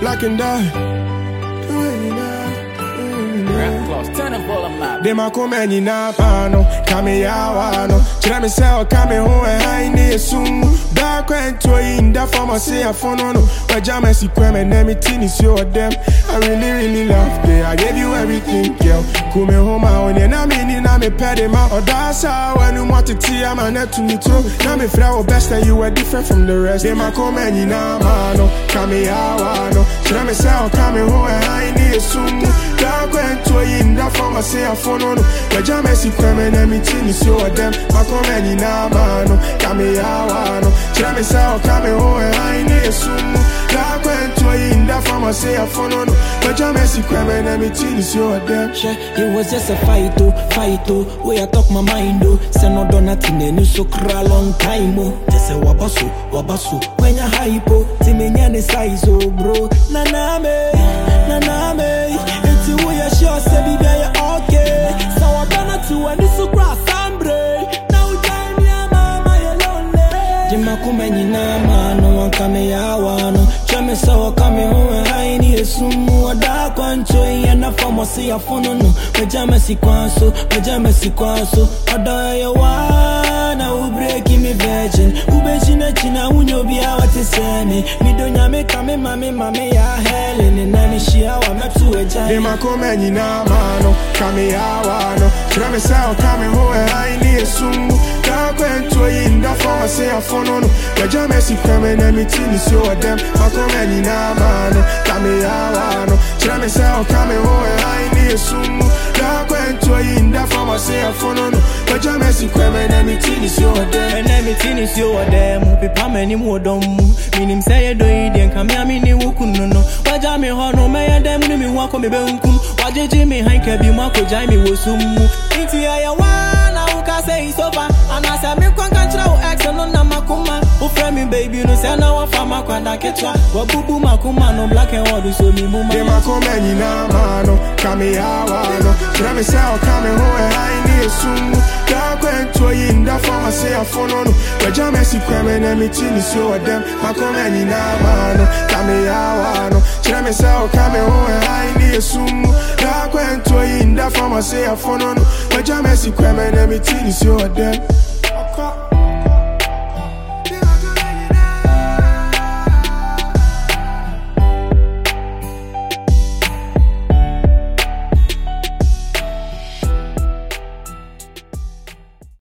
black and dark. Turn the volume up. De ma come ni na pano, kame ya wano. Chira me say o kame ho e hai ni sumu. Back when to in that form I say I phone no. But jam si kweme na me tini so them. I really love you. I gave you everything, girl. Come home on na me ni na me pede ma. Or that's how when you want to tea I'm not to me too. Na me fra o best and you were different from the rest. De ma come ni na mano, kame ya wano. Chira me say o kame ho e hai ni sumu. Back when to in that form I say I phone no. But jam si kweme na me tini so them. Ma come ni na mano, kame ya wano. Chira me say o kame ho e hai ni sumu. Back when to in that form I say I phone no. But jam si kweme na me tini so them. It was just a fight oh. Where I talk my mind oh. Say no do nothing and you so cry long time oh. Just say wabasu. When you hypo, timenya ne size oh bro. Naname. It's you we are sure say be okay. So I done to and you so cry sambre. Now time ya mama you lonely. Jima kumenyi na mano wankame ya wano. Chame sawa kame huwe haini esumu. Wada kwancho yana famo si ya fono no. Mejame si kwanso. Oda ya wana ubreki mi virgin. Ubejina china unyobiya wate semi. Midonya me kame mame ya Helen. Nani shia wa metu ejani. De ma come ni na mano, kame ya wano. Chame sawa kame huwe haini esumu. Kakwe to in that form I say I phone no. Mejame si kweme na mi tini so them. Ma come ni na mano, kame ya wano. Chame sawa kame huwe haini esumu. Kakwe to in that form I say I phone no. Mejame si kweme na mi tini so them. Na mi tini so them. Pepa meni mo domu. Minim say do iden kame mi ni wukunu no. Waja me hono me ya dem ni mi wako me be unkun. Wajeji me hanke bi mo ko jai mi wosumu. Inti ya wana uka say sofa. Ana say me kwan kan chira o ex no na makuma. O friend me baby no say na wa fama kwanda ketwa. Wa bubu makuma no black and white so mi muma. De ma come ni na mano, kame ya wano. Chira me say o kame ho e hai ni esumu. Kakwe to in that form I say I phone no. Mejame si kweme na mi tini so them. Ma come ni na mano, kame ya wano. Chira me say o kame ho e hai ni esumu. Kakwe to in that form I say I phone no. Mejame si kweme na mi tini so them.